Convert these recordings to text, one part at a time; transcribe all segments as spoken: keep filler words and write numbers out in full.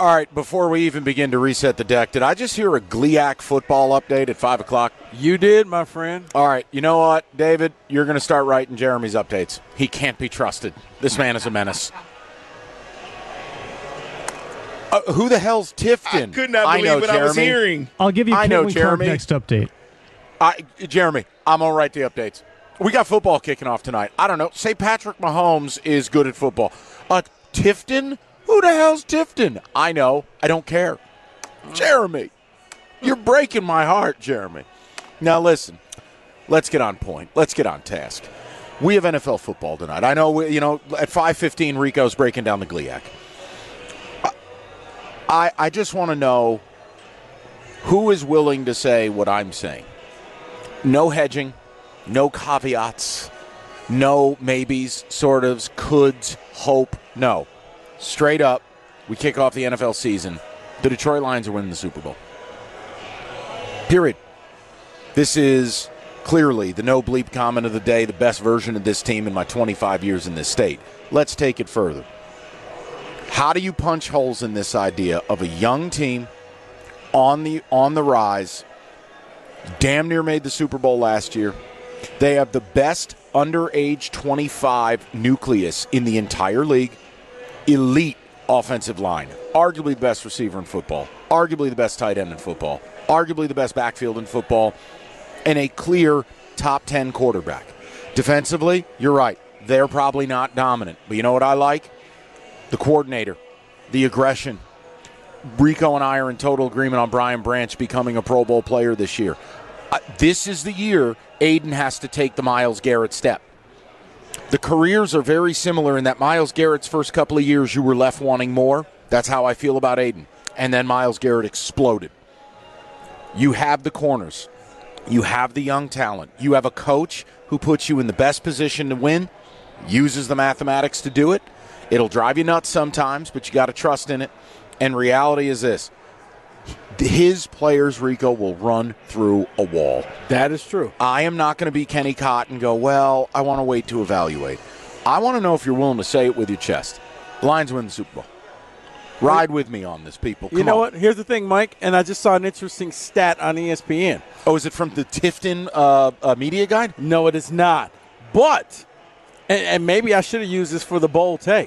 All right, before we even begin to reset the deck, did I just hear a G L I A C football update at five o'clock? You did, my friend. All right, you know what, David? You're going to start writing Jeremy's updates. He can't be trusted. This man is a menace. Uh, who the hell's Tifton? I could not I believe know, what Jeremy. I was hearing. I'll give you I know, Caitlin Clark Jeremy. next update. I, Jeremy, I'm going to write the updates. We got football kicking off tonight. I don't know. Say Patrick Mahomes is good at football. Uh, Tifton? Who the hell's Tifton? I know. I don't care. Jeremy, you're breaking my heart, Jeremy. Now, listen. Let's get on point. Let's get on task. We have N F L football tonight. I know, we, you know, at five fifteen, Rico's breaking down the G L I A C. I, I just want to know who is willing to say what I'm saying. No hedging, no caveats, no maybes, sort ofs, coulds, hope. No. Straight up, we kick off the N F L season. The Detroit Lions are winning the Super Bowl. Period. This is clearly the no bleep comment of the day, the best version of this team in my twenty-five years in this state. Let's take it further. How do you punch holes in this idea of a young team on the on the rise, damn near made the Super Bowl last year? They have the best under age twenty-five nucleus in the entire league. Elite offensive line, arguably the best receiver in football, arguably the best tight end in football, arguably the best backfield in football, and a clear top ten quarterback. Defensively, you're right. They're probably not dominant. But you know what I like? The coordinator, the aggression. Rico and I are in total agreement on Brian Branch becoming a Pro Bowl player this year. Uh, this is the year Aiden has to take the Myles Garrett step. The careers are very similar in that Myles Garrett's first couple of years you were left wanting more. That's how I feel about Aiden. And then Myles Garrett exploded. You have the corners. You have the young talent. You have a coach who puts you in the best position to win, uses the mathematics to do it. It'll drive you nuts sometimes, but you got to trust in it. And reality is this. His players, Rico, will run through a wall. That is true. I am not going to be Kenny Cott and go, well, I want to wait to evaluate. I want to know if you're willing to say it with your chest. The Lions win the Super Bowl. Ride with me on this, people. Come you know on. what? Here's the thing, Mike, and I just saw an interesting stat on E S P N. Oh, is it from the Tifton uh, uh, media guide? No, it is not. But, and, and maybe I should have used this for the bold take.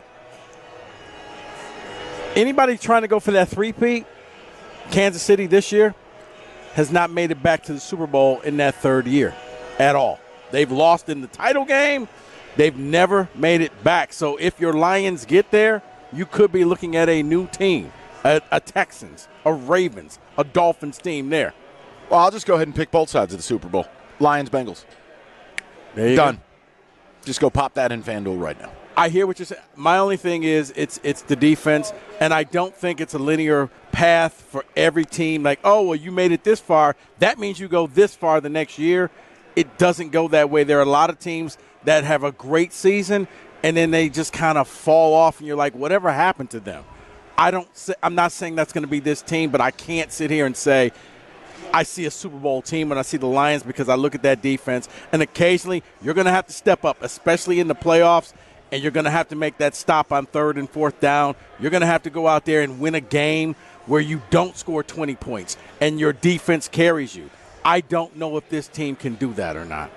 Anybody trying to go for that three-peat, Kansas City this year, has not made it back to the Super Bowl in that third year at all. They've lost in the title game. They've never made it back. So if your Lions get there, you could be looking at a new team, a, a Texans, a Ravens, a Dolphins team there. Well, I'll just go ahead and pick both sides of the Super Bowl. Lions, Bengals. There you Done. go. Just go pop that in FanDuel right now. I hear what you're saying. My only thing is it's it's the defense, and I don't think it's a linear path for every team. Like, oh, well, you made it this far. That means you go this far the next year. It doesn't go that way. There are a lot of teams that have a great season, and then they just kind of fall off, and you're like, whatever happened to them? I don't. Say, I'm not saying that's going to be this team, but I can't sit here and say I see a Super Bowl team and I see the Lions because I look at that defense, and occasionally you're going to have to step up, especially in the playoffs. And you're going to have to make that stop on third and fourth down. You're going to have to go out there and win a game where you don't score twenty points and your defense carries you. I don't know if this team can do that or not.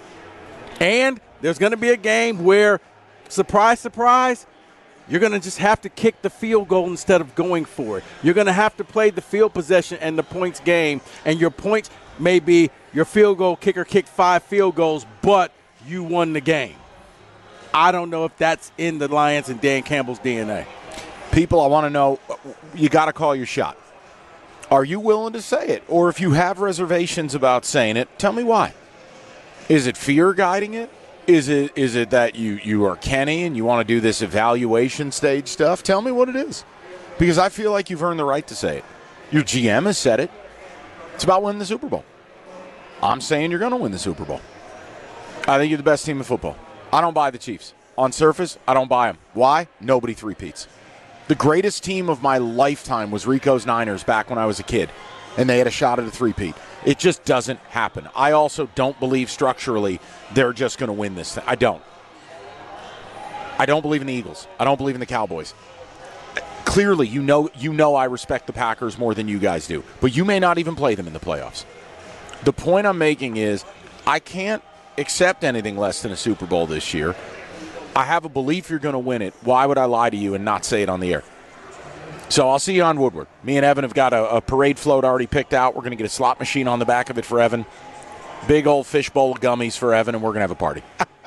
And there's going to be a game where, surprise, surprise, you're going to just have to kick the field goal instead of going for it. You're going to have to play the field possession and the points game, and your points may be your field goal kicker kicked five field goals, but you won the game. I don't know if that's in the Lions and Dan Campbell's D N A. People, I want to know, you got to call your shot. Are you willing to say it? Or if you have reservations about saying it, tell me why. Is it fear guiding it? Is it is it that you, you are Kenny and you want to do this evaluation stage stuff? Tell me what it is. Because I feel like you've earned the right to say it. Your G M has said it. It's about winning the Super Bowl. I'm saying you're going to win the Super Bowl. I think you're the best team in football. I don't buy the Chiefs. On surface, I don't buy them. Why? Nobody three-peats. The greatest team of my lifetime was Rico's Niners back when I was a kid, and they had a shot at a three-peat. It just doesn't happen. I also don't believe structurally they're just going to win this thing. I don't. I don't believe in the Eagles. I don't believe in the Cowboys. clearly, you know, you know I respect the Packers more than you guys do, but you may not even play them in the playoffs. The point I'm making is I can't accept anything less than a Super Bowl this year. I have a belief you're going to win it. Why would I lie to you and not say it on the air? So I'll see you on Woodward. Me and Evan have got a, a parade float already picked out. We're going to get a slot machine on the back of it for Evan. Big old fishbowl of gummies for Evan, and we're going to have a party.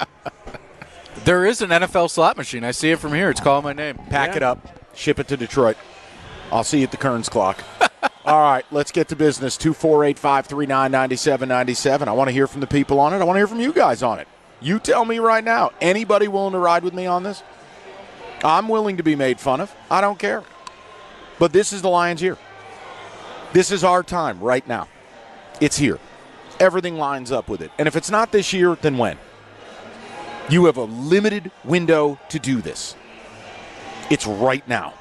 There is an N F L slot machine. I see it from here. It's calling my name. Pack yeah. it up. Ship it to Detroit. I'll see you at the Kearns clock. All right, let's get to business. two four eight, five three nine, nine seven nine seven. I want to hear from the people on it. I want to hear from you guys on it. You tell me right now. Anybody willing to ride with me on this? I'm willing to be made fun of. I don't care. But this is the Lions' year. This is our time right now. It's here. Everything lines up with it. And if it's not this year, then when? You have a limited window to do this. It's right now.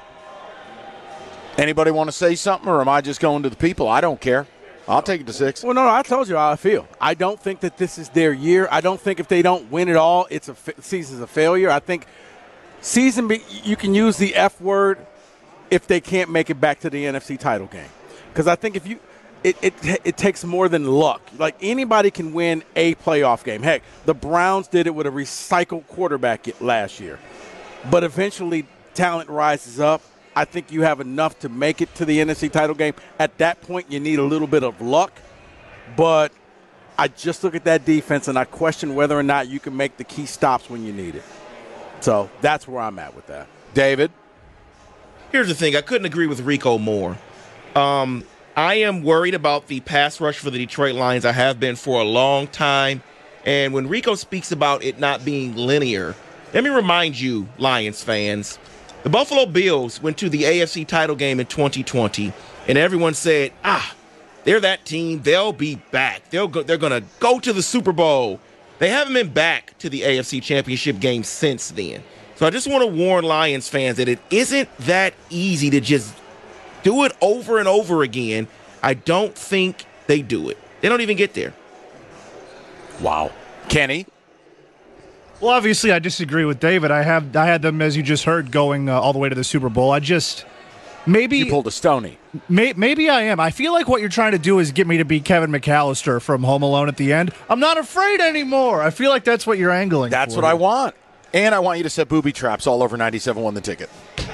Anybody want to say something, or am I just going to the people? I don't care. I'll take it to six. Well, no, no, I told you how I feel. I don't think that this is their year. I don't think if they don't win it all, it's a fa- season's a failure. I think season be, you can use the F word if they can't make it back to the N F C title game. Because I think if you it, it it takes more than luck. Like, anybody can win a playoff game. Heck, the Browns did it with a recycled quarterback last year. But eventually talent rises up. I think you have enough to make it to the N F C title game. At that point, you need a little bit of luck. But I just look at that defense, and I question whether or not you can make the key stops when you need it. So that's where I'm at with that. David? Here's the thing. I couldn't agree with Rico more. Um, I am worried about the pass rush for the Detroit Lions. I have been for a long time. And when Rico speaks about it not being linear, let me remind you, Lions fans, the Buffalo Bills went to the A F C title game in twenty twenty, and everyone said, ah, they're that team. They'll be back. They'll go, they're going to go to the Super Bowl. They haven't been back to the A F C championship game since then. So I just want to warn Lions fans that it isn't that easy to just do it over and over again. I don't think they do it. They don't even get there. Wow. Kenny? Well, obviously, I disagree with David. I have I had them, as you just heard, going uh, all the way to the Super Bowl. I just maybe You pulled a Stoney. May, maybe I am. I feel like what you're trying to do is get me to be Kevin McAllister from Home Alone at the end. I'm not afraid anymore. I feel like that's what you're angling. That's for. what I want. And I want you to set booby traps all over ninety-seven won the ticket.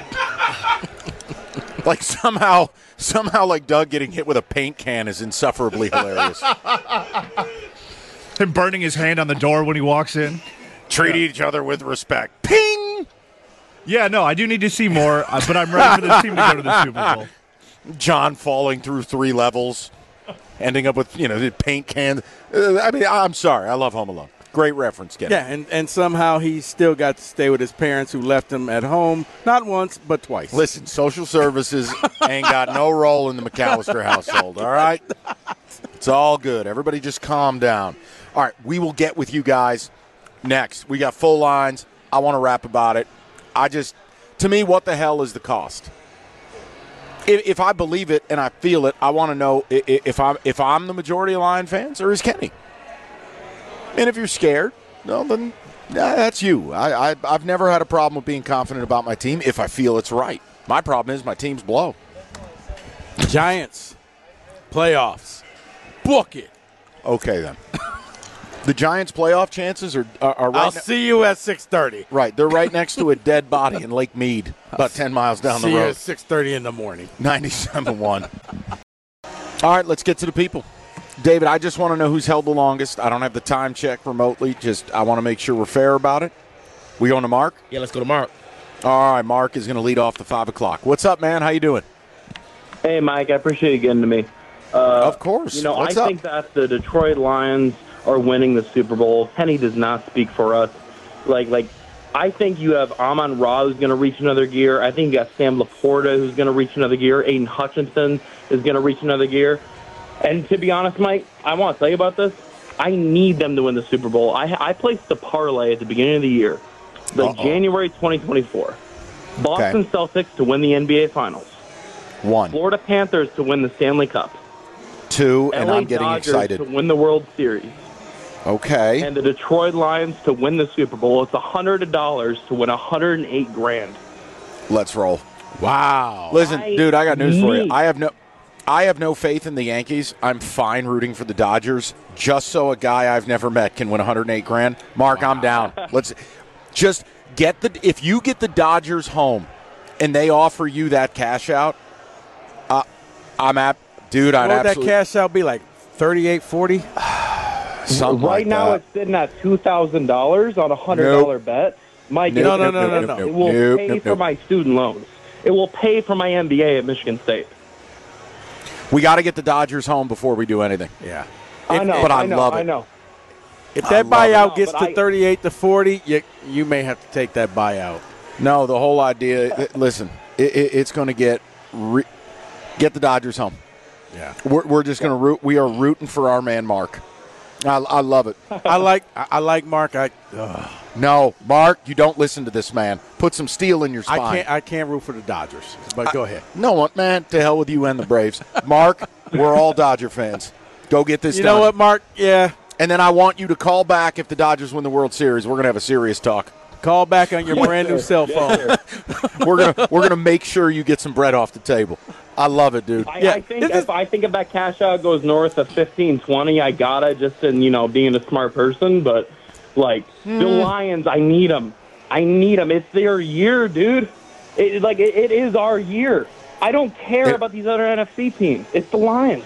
Like somehow, somehow, like Doug getting hit with a paint can is insufferably hilarious. Him burning his hand on the door when he walks in. Treat yeah. each other with respect. Ping! Yeah, no, I do need to see more, uh, but I'm ready for this team to go to the Super Bowl. John falling through three levels, ending up with, you know, the paint can. Uh, I mean, I'm sorry. I love Home Alone. Great reference, Kenny. Yeah, and, and somehow he still got to stay with his parents who left him at home, not once, but twice. Listen, social services ain't got no role in the McAllister household, all right? It's all good. Everybody just calm down. All right, we will get with you guys next. We got full lines. I want to rap about it. I just, to me, what the hell is the cost? If, if I believe it and I feel it, I want to know if I'm, if I'm the majority of Lion fans or is Kenny? And if you're scared, well, then nah, that's you. I, I, I've never had a problem with being confident about my team if I feel it's right. My problem is my teams blow. Giants, playoffs, book it. Okay, then. The Giants' playoff chances are, are, are right I'll ne- see you at six thirty. Right. They're right next to a dead body in Lake Mead, about ten miles down see the road. You at six thirty in the morning. ninety-seven one. All right, let's get to the people. David, I just want to know who's held the longest. I don't have the time check remotely. Just I want to make sure we're fair about it. We going to Mark? Yeah, let's go to Mark. All right, Mark is going to lead off the five o'clock. What's up, man? How you doing? Hey, Mike. I appreciate you getting to me. Uh, of course. You know, What's I up? think that the Detroit Lions are winning the Super Bowl. Kenny does not speak for us. Like, like I think you have Amon Ra who's going to reach another gear. I think you got Sam Laporta who's going to reach another gear. Aiden Hutchinson is going to reach another gear. And to be honest, Mike, I want to tell you about this. I need them to win the Super Bowl. I, I placed the parlay at the beginning of the year, like Uh-oh. January twenty twenty-four. Boston Okay. Celtics to win the N B A Finals. One. Florida Panthers to win the Stanley Cup. Two, and L A I'm getting Dodgers excited. to win the World Series. Okay. And the Detroit Lions to win the Super Bowl. It's one hundred dollars to win one hundred eight grand. Let's roll. Wow. Listen, I dude, I got news for you. need- I have no I have no faith in the Yankees. I'm fine rooting for the Dodgers just so a guy I've never met can win one hundred eight grand. Mark, I'm down. Let's just get the if you get the Dodgers home and they offer you that cash out, uh, I'm at dude, I'd What would that absolutely cash out be like? thirty-eight, forty? something right like now, that. it's sitting at two thousand dollars on a hundred dollar Nope. bet. Mike, Nope, No, it, no, nope, no, no, nope, no. nope, it will nope, pay nope, for nope. my student loans. It will pay for my M B A at Michigan State. We got to get the Dodgers home before we do anything. Yeah. I know, but I I know, love I it. know. If I that love it. buyout No, gets but to I- thirty-eight to forty, you, you may have to take that buyout. No, the whole idea. Listen, it, it, it's going to get re, get the Dodgers home. Yeah. We're, we're just going to root. We are rooting for our man, Mark. I, I love it. I like I I like Mark. I ugh. No, Mark, you don't listen to this man. Put some steel in your spine. I can't I can't root for the Dodgers. But go ahead. No one, man. To hell with you and the Braves. Mark, we're all Dodger fans. Go get this You done. know what, Mark? Yeah. And then I want you to call back if the Dodgers win the World Series. We're going to have a serious talk. Call back on your brand new cell phone. We're gonna we're gonna make sure you get some bread off the table. I love it, dude. I, Yeah, I think this is- if I think if that cash out goes north of fifteen, twenty, I gotta just in you know being a smart person. But like the Lions, I need them. I need them. It's their year, dude. It, like it, it is our year. I don't care It- about these other N F C teams. It's the Lions.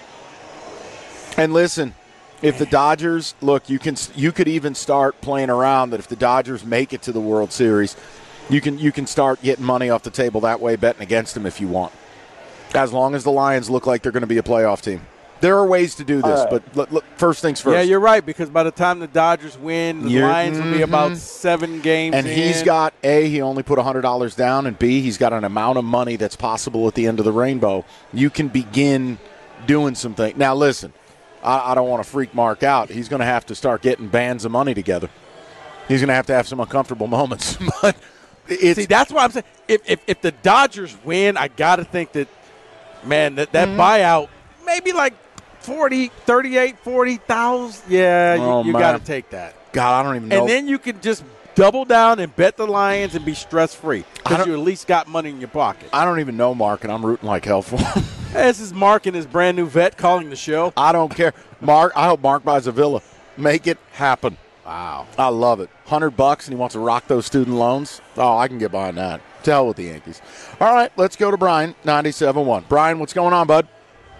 And listen, if the Dodgers look, you can you could even start playing around that if the Dodgers make it to the World Series, you can you can start getting money off the table that way, betting against them if you want. As long as the Lions look like they're going to be a playoff team, there are ways to do this. All right. But look, look, first things first. Yeah, you're right, because by the time the Dodgers win, the You're- Lions will be about seven games And he's in. got, A, he only put one hundred dollars down, and B, he's got an amount of money that's possible at the end of the rainbow. You can begin doing some things. Now, listen, I, I don't want to freak Mark out. He's going to have to start getting bands of money together. He's going to have to have some uncomfortable moments. But it's, See, that's why I'm saying if, if, if the Dodgers win, I got to think that, man, that, that buyout, maybe like forty, thirty-eight, forty thousand. Yeah, Oh, you, you man. got to take that. God, I don't even know. And then you can just double down and bet the Lions and be stress-free I because don't- you at least got money in your pocket. I don't even know Mark, and I'm rooting like hell for him. This is Mark and his brand new vet calling the show. I don't care. Mark, I hope Mark buys a villa. Make it happen. Wow. I love it. one hundred bucks and he wants to rock those student loans. Oh, I can get behind that. To hell with the Yankees. All right, let's go to Brian, ninety-seven point one. Brian, what's going on, bud?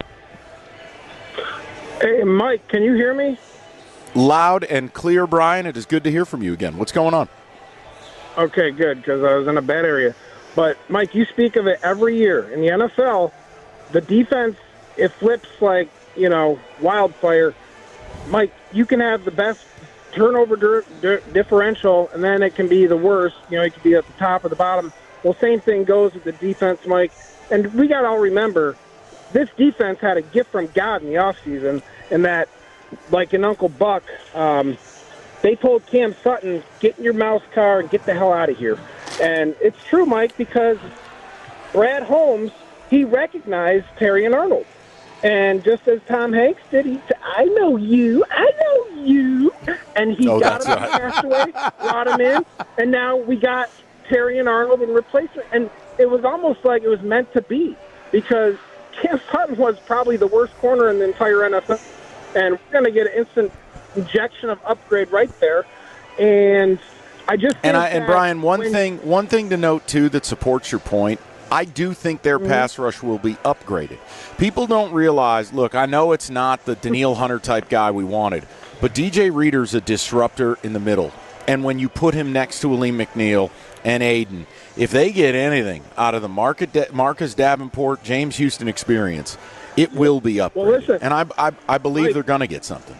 Hey, Mike, can you hear me? Loud and clear, Brian. It is good to hear from you again. What's going on? Okay, good, because I was in a bad area. But, Mike, you speak of it every year. In the N F L, the defense, it flips like, you know, wildfire. Mike, you can have the best turnover dir- dir- differential, and then it can be the worst. You know, it could be at the top or the bottom. Well, same thing goes with the defense, Mike. And we got to all remember, this defense had a gift from God in the offseason, in that, like in Uncle Buck, um, they told Cam Sutton, get in your mouse car and get the hell out of here. And it's true, Mike, because Brad Holmes, he recognized Terry and Arnold. And just as Tom Hanks did, he said, I know you, I know you. And he Oh, got that's him right. passed away, brought him in, and now we got Terry and Arnold in replacement. And it was almost like it was meant to be, because Cam Sutton was probably the worst corner in the entire N F L. And we're going to get an instant injection of upgrade right there. And I just And think I, and that Brian, one when- thing one thing to note too that supports your point. I do think their Mm-hmm. pass rush will be upgraded. People don't realize. Look, I know it's not the Daniil Hunter type guy we wanted, but D J Reader's a disruptor in the middle. And when you put him next to Aleem McNeil and Aiden, if they get anything out of the Market Marcus Davenport, James Houston experience, it will be upgraded. Well, listen, and I, I, I believe Mike- they're going to get something.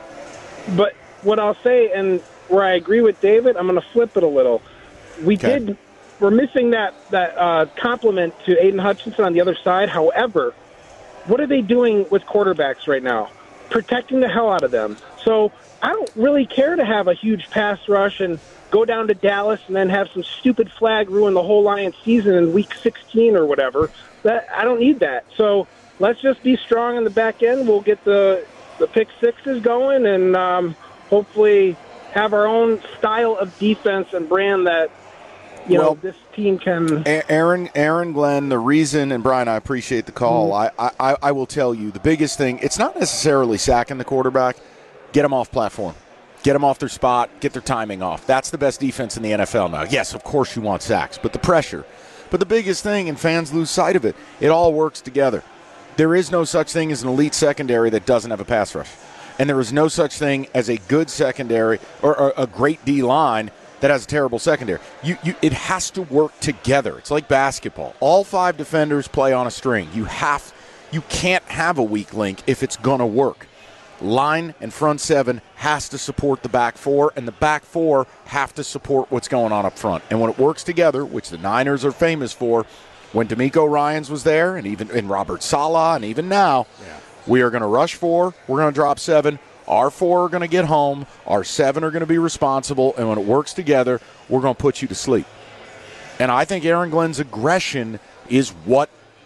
But what I'll say, and where I agree with David, I'm going to flip it a little. We Okay. did, we're missing that that uh, compliment to Aiden Hutchinson on the other side. However, what are they doing with quarterbacks right now? Protecting the hell out of them. So I don't really care to have a huge pass rush and go down to Dallas and then have some stupid flag ruin the whole Lions season in week sixteen or whatever. That I don't need that. So let's just be strong in the back end. We'll get the the pick sixes going and um, hopefully have our own style of defense and brand that you Well, know, this team can. A- Aaron, Aaron, Glenn, the reason, and Brian, I appreciate the call. Mm-hmm. I, I, I will tell you, the biggest thing, it's not necessarily sacking the quarterback. Get them off platform. Get them off their spot. Get their timing off. That's the best defense in the N F L now. Yes, of course you want sacks, but the pressure. But the biggest thing, and fans lose sight of it, it all works together. There is no such thing as an elite secondary that doesn't have a pass rush. And there is no such thing as a good secondary or, or a great D-line that has a terrible secondary. You, you, it has to work together. It's like basketball. All five defenders play on a string. You have, you can't have a weak link if it's going to work. Line and front seven has to support the back four, and the back four have to support what's going on up front. And when it works together, which the Niners are famous for, when DeMeco Ryans was there, and even in Robert Saleh, and even now, yeah. we are going to rush four, we're going to drop seven, our four are going to get home, our seven are going to be responsible, and when it works together, we're going to put you to sleep. And I think Aaron Glenn's aggression is what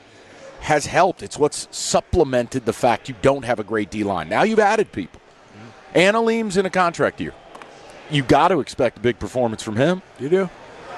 has helped. It's what's supplemented the fact you don't have a great D-line. Now you've added people. Mm-hmm. Analim's in a contract year. You got to expect a big performance from him. You do.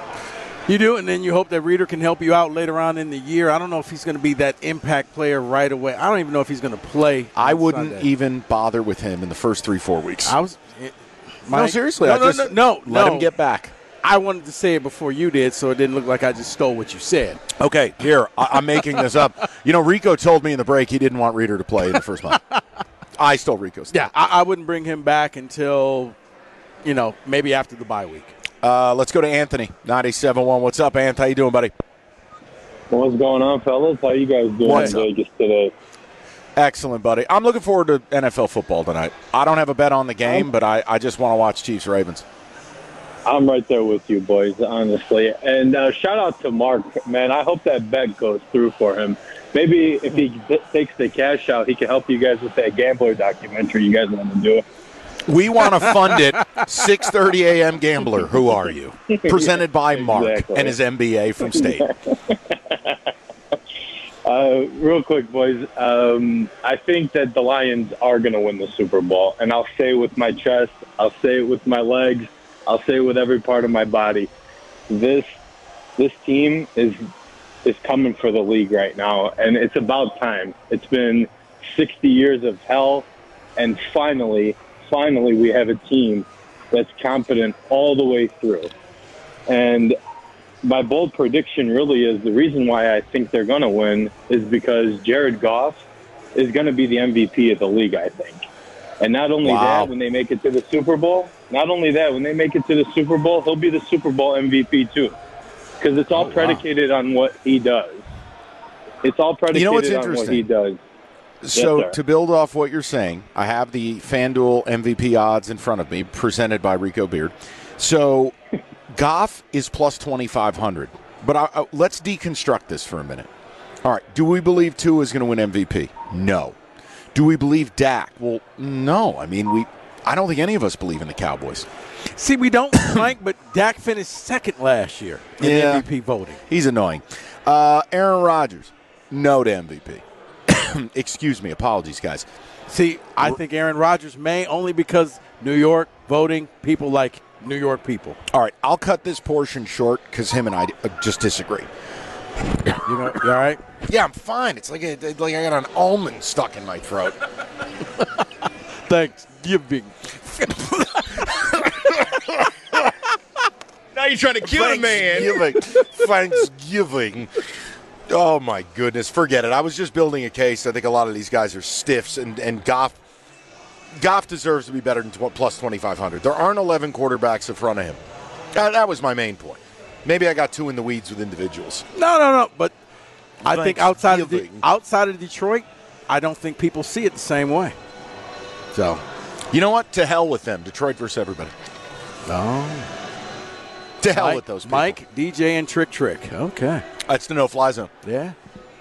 You do, and then you hope that Reader can help you out later on in the year. I don't know if he's going to be that impact player right away. I don't even know if he's going to play. I wouldn't Sunday. even bother with him in the first three, four weeks. I was. It, no, seriously. No, I no, just no, no. Let no. him get back. I wanted to say it before you did, so it didn't look like I just stole what you said. Okay, here. I- I'm making this up. You know, Rico told me in the break he didn't want Reader to play in the first month. I stole Rico's. Yeah, I-, I wouldn't bring him back until, you know, maybe after the bye week. Uh, let's go to Anthony, ninety-seven point one. What's up, Anth? How you doing, buddy? What's going on, fellas? How you guys doing What's in Vegas today? Excellent, buddy. I'm looking forward to N F L football tonight. I don't have a bet on the game, but I, I just want to watch Chiefs-Ravens. I'm right there with you, boys, honestly. And uh, shout out to Mark, man. I hope that bet goes through for him. Maybe if he th- takes the cash out, he can help you guys with that gambler documentary you guys want to do. We want to fund it. six thirty a.m. Gambler, who are you? Presented by Mark Exactly. and his M B A from State. Uh, real quick, boys. Um, I think that the Lions are going to win the Super Bowl. And I'll say it with my chest. I'll say it with my legs. I'll say it with every part of my body. This this team is is coming for the league right now, and it's about time. It's been sixty years of hell, and finally, finally we have a team that's competent all the way through. And my bold prediction really is the reason why I think they're going to win is because Jared Goff is going to be the M V P of the league, I think. And not only Wow. that, when they make it to the Super Bowl, not only that, when they make it to the Super Bowl, he'll be the Super Bowl M V P too. Because it's all Oh, wow. predicated on what he does. It's all predicated You know what's on what interesting? he does. So sir. to build off what you're saying, I have the FanDuel M V P odds in front of me, presented by Rico Beard. So Goff is plus twenty-five hundred. But I, I, let's deconstruct this for a minute. All right, do we believe Tua is going to win M V P? No. Do we believe Dak? Well, no. I mean, we. I don't think any of us believe in the Cowboys. See, we don't, Mike, but Dak finished second last year in Yeah. M V P voting. He's annoying. Uh, Aaron Rodgers, no to M V P. Excuse me. Apologies, guys. See, I think Aaron Rodgers may only because New York voting, people like New York people. All right, I'll cut this portion short because him and I uh, just disagree. You know, you all right? Yeah, I'm fine. It's like a, like I got an almond stuck in my throat. Thanksgiving. Now you're trying to kill the man. Thanksgiving. Thanksgiving. Oh, my goodness. Forget it. I was just building a case. I think a lot of these guys are stiffs, and, and Goff, Goff deserves to be better than tw- plus twenty-five hundred. There aren't eleven quarterbacks in front of him. Uh, that was my main point. Maybe I got too in the weeds with individuals. No, no, no. But I think outside of, De- Thanksgiving. outside of Detroit, I don't think people see it the same way. So, You know what? To hell with them. Detroit versus everybody. oh. To hell Mike, with those people. Mike, D J, and Trick Trick. Okay. That's the no-fly zone. Yeah.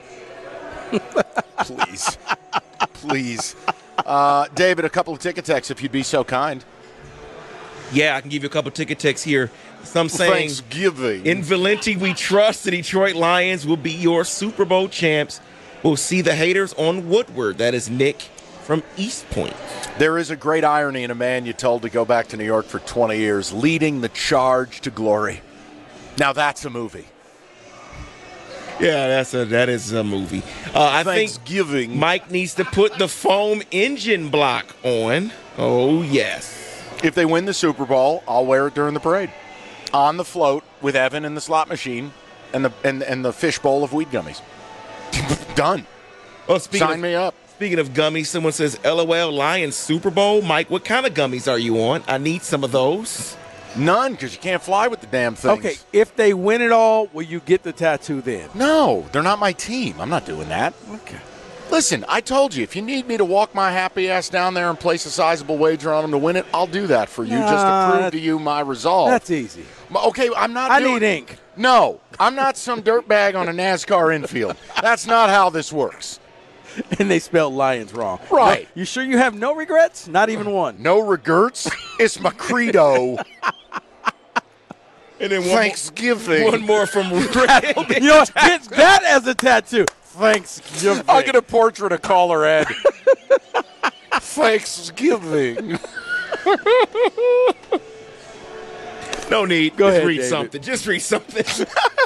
Please. Please. Uh, David, a couple of ticket texts if you'd be so kind. Yeah, I can give you a couple ticket texts here. Some saying, Thanksgiving. in Valenti, we trust the Detroit Lions will be your Super Bowl champs. We'll see the haters on Woodward. That is Nick from East Point. There is a great irony in a man you told to go back to New York for twenty years, leading the charge to glory. Now that's a movie. Yeah, that's a that is a movie. Uh, I think Thanksgiving. Mike needs to put the foam engine block on. Oh yes. If they win the Super Bowl, I'll wear it during the parade. On the float with Evan in the slot machine and the and, and the fish bowl of weed gummies. Done. Well, speaking Sign of, me up. Speaking of gummies, someone says, LOL, Lions Super Bowl. Mike, what kind of gummies are you on? I need some of those. None, because you can't fly with the damn things. Okay, if they win it all, will you get the tattoo then? No, they're not my team. I'm not doing that. Okay. Listen, I told you, if you need me to walk my happy ass down there and place a sizable wager on them to win it, I'll do that for you, Nah, just to prove that- to you my resolve. That's easy. Okay, I'm not I doing need ink. No, I'm not some dirtbag on a NASCAR infield. That's not how this works. And they spelled Lions wrong. Right. You sure you have no regrets? Not even one. No regrets? It's my credo. And then one Thanksgiving. More, one more from Ray. You know what? Get that as a tattoo. Thanksgiving. I'll get a portrait of Caller Ed. Thanksgiving. No need. Go Just ahead, read David. something. Just read something.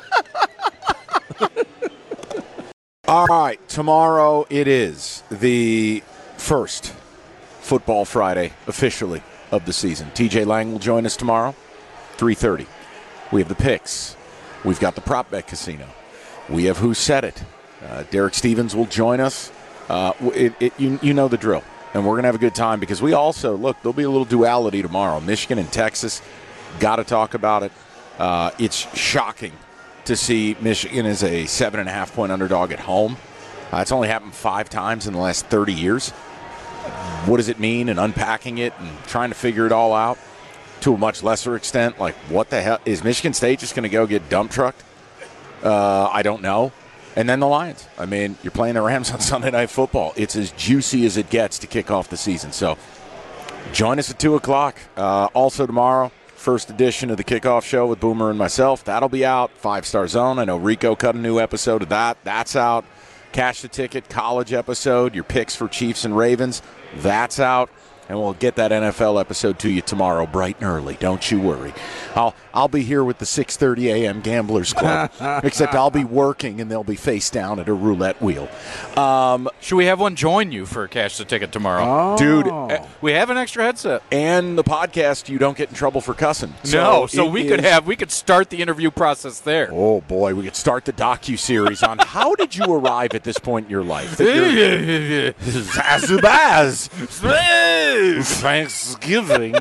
All right, tomorrow it is the first Football Friday officially of the season. T J Lang will join us tomorrow, three thirty. We have the picks. We've got the prop bet casino. We have Who Said It. Uh, Derek Stevens will join us. Uh, it, it, you, you know the drill. And we're going to have a good time because we also, look, there'll be a little duality tomorrow. Michigan and Texas, got to talk about it. Uh, it's shocking to see Michigan as a seven and a half point underdog at home. Uh, it's only happened five times in the last thirty years. What does it mean? And unpacking it and trying to figure it all out to a much lesser extent. Like, what the hell? Is Michigan State just going to go get dump trucked? Uh, I don't know. And then the Lions. I mean, you're playing the Rams on Sunday Night Football. It's as juicy as it gets to kick off the season. So join us at two o'clock. Uh, also tomorrow, first edition of the Kickoff Show with Boomer and myself. That'll be out. Five Star Zone. I know Rico cut a new episode of that. That's out. Cash the Ticket college episode. Your picks for Chiefs and Ravens. That's out. And we'll get that N F L episode to you tomorrow, bright and early. Don't you worry. I'll I'll be here with the six thirty a.m. Gamblers Club, except I'll be working and they'll be face down at a roulette wheel. Um, Should we have one join you for Cash the Ticket tomorrow? Oh. Dude, Uh, We have an extra headset. and the podcast, you don't get in trouble for cussing. no, so it we could is- have we could start the interview process there. Oh, boy, we could start the docu-series on how did you arrive at this point in your life? That you're- Zazubaz. Thanksgiving.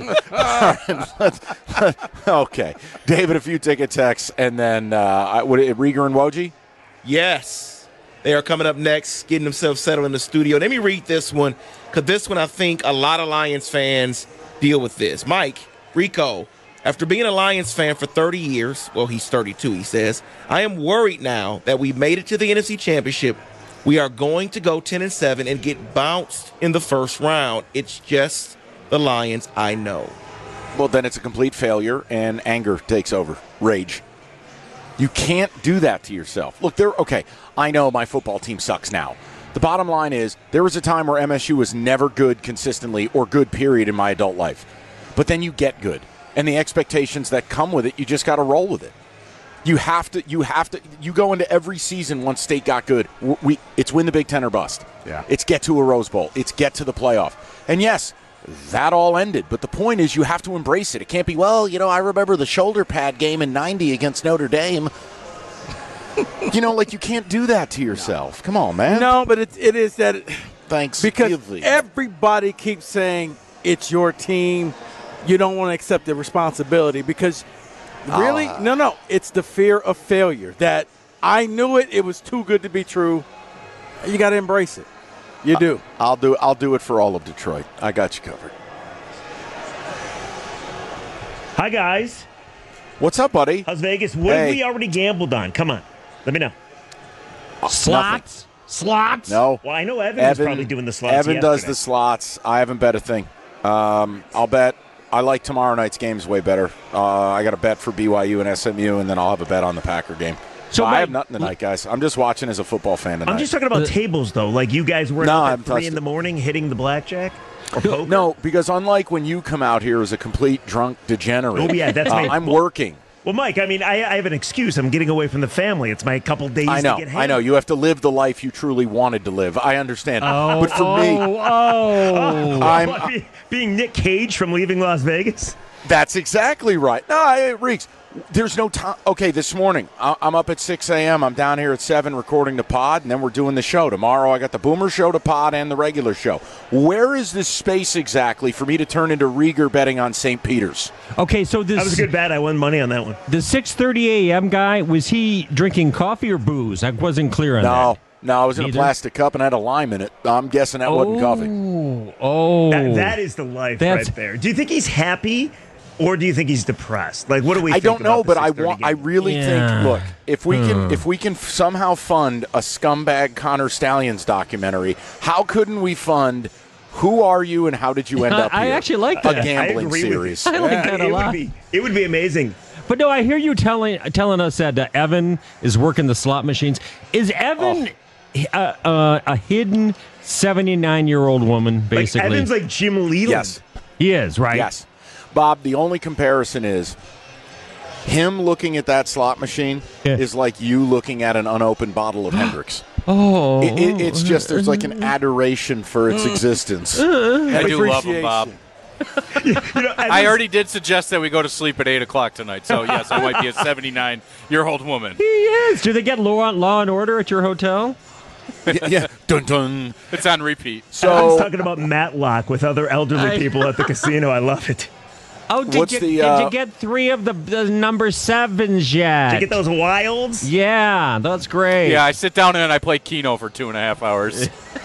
Okay. David, a few ticket texts, and then uh, I- would it, Rieger and Woj? Yes. They are coming up next, getting themselves settled in the studio. Let me read this one, because this one I think a lot of Lions fans deal with this. Mike, Rico, after being a Lions fan for thirty years, well, he's thirty-two, he says, I am worried now that we made it to the N F C Championship. We are going to go ten and seven and get bounced in the first round. It's just the Lions I know. Well, then it's a complete failure, and anger takes over. Rage. You can't do that to yourself. Look, there. Okay, I know my football team sucks now. The bottom line is there was a time where M S U was never good consistently or good, period, in my adult life. But then you get good. And the expectations that come with it, you just got to roll with it. You have to, you have to, you go into every season once State got good. w- We, it's win the Big Ten or bust. Yeah. It's get to a Rose Bowl. It's get to the playoff. And yes, that all ended. But the point is you have to embrace it. It can't be, well, you know, I remember the shoulder pad game in ninety against Notre Dame. You know, like you can't do that to yourself. Come on, man. No, but it, it is that Thanks. because everybody keeps saying it's your team. You don't want to accept the responsibility because really, Ah. no, no, it's the fear of failure that I knew it. It was too good to be true. You got to embrace it. You do. I'll do I'll do it for all of Detroit. I got you covered. Hi, guys. What's up, buddy? How's Vegas? What have Hey. we already gambled on? Come on. Let me know. Slots? Slots? No. Well, I know Evan, was probably doing the slots Evan does yesterday. the slots. I haven't bet a thing. Um, I'll bet. I like tomorrow night's games way better. Uh, I got a bet for B Y U and S M U, and then I'll have a bet on the Packer game. So, So, I Mike, have nothing tonight, guys. I'm just watching as a football fan tonight. I'm just talking about tables, though. Like you guys were No, I up haven't at three touched in it. the morning hitting the blackjack or poker. No, because unlike when you come out here as a complete drunk degenerate, Oh, yeah, that's uh, my I'm fault. working. Well, Mike, I mean, I, I have an excuse. I'm getting away from the family. It's my couple days I know, to get I know. You have to live the life you truly wanted to live. I understand. Oh, but for oh, me, oh. I'm What, be- being Nick Cage from Leaving Las Vegas? That's exactly right. No, I, Reeks, there's no time. Okay, this morning, I- I'm up at six a.m. I'm down here at seven recording the pod, and then we're doing the show. Tomorrow I got the Boomer Show, the pod, and the regular show. Where is this space exactly for me to turn into Rieger betting on Saint Peter's? Okay, so this That was a good bet. I won money on that one. The six thirty a.m. guy, was he drinking coffee or booze? I wasn't clear on No. that. No, I was in Neither? a plastic cup and had a lime in it. I'm guessing that wasn't coffee. Oh, That, that is the life That's- right there. Do you think he's happy, or do you think he's depressed? Like, what do we? I think don't know, about the but I six thirty want. I game? really Yeah. think. Look, if we can, Hmm. if we can somehow fund a scumbag Connor Stallions documentary, how couldn't we fund? Who are you and how did you end up I here? actually like a that. gambling I agree with series. I like that a it lot. Would be, it would be amazing. But no, I hear you telling telling us that uh, Evan is working the slot machines. Is Evan uh, uh, a hidden seventy-nine-year-old woman, basically? Like, Evan's like Jim Leland. Yes. He is, right? Yes, Bob. The only comparison is him looking at that slot machine Yeah. is like you looking at an unopened bottle of Hendrix. Oh. It, it, it's just there's like an adoration for its existence. I do love him, Bob. You know, I Evan's- already did suggest that we go to sleep at eight o'clock tonight. So yes, I might be a seventy-nine-year-old woman. He is. Do they get Law, law and Order at your hotel? yeah, yeah. Dun dun. It's on repeat. Evan's So talking about Matlock with other elderly I- people at the casino. I love it. Oh, did, What's you, the, did uh, you get three of the, the number sevens yet? Did you get those wilds? Yeah, that's great. Yeah, I sit down and I play Keno for two and a half hours.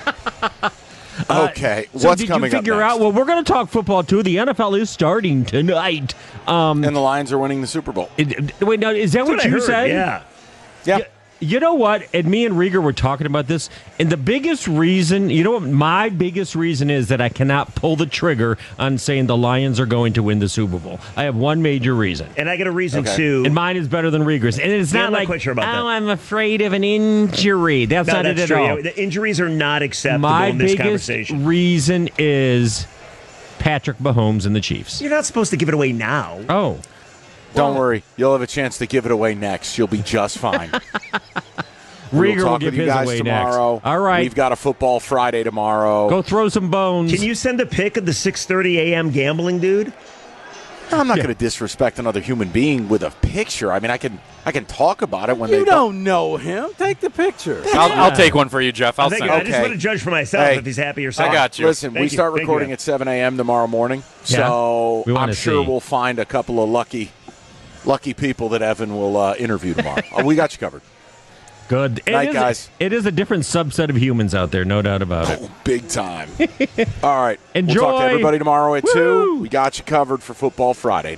okay, So what's did coming you figure up next? out? Well, we're going to talk football too. The N F L is starting tonight. Um, and the Lions are winning the Super Bowl. it- wait, now is that That's what, what I you heard, said? Yeah. Yeah. You know what? And me and Rieger were talking about this, and the biggest reason, you know what? My biggest reason is that I cannot pull the trigger on saying the Lions are going to win the Super Bowl. I have one major reason. And I get a reason Okay. too. And mine is better than Rieger's. And it's Yeah, not I'm not like, quite sure about oh, that. I'm afraid of an injury. That's no, not that's it at true. all. Yeah, the injuries are not acceptable My in this biggest conversation. reason is Patrick Mahomes and the Chiefs. You're not supposed to give it away now. Oh. Don't worry, you'll have a chance to give it away next. You'll be just fine. Rieger we'll will talk give with you his guys away tomorrow. next. All right. We've got a football Friday tomorrow. Go throw some bones. Can you send a pic of the six thirty a.m. gambling dude? I'm not going to disrespect another human being with a picture. I mean, I can I can talk about it when You they don't know him. Take the picture. I'll, I'll take one for you, Jeff. I'll I, think, send I it. just Okay. want to judge for myself Hey. if he's happy or sad. I got you. Listen, Thank we you. start Thank you, recording man. at seven a.m. tomorrow morning, Yeah. so We wanna I'm sure see. we'll find a couple of lucky lucky people that Evan will uh, interview tomorrow. Uh, we got you covered. Good. It Night, is- guys. It is a different subset of humans out there, no doubt about it. Oh, big time. All right. Enjoy. We'll talk to everybody tomorrow at Woo. two. We got you covered for Football Friday.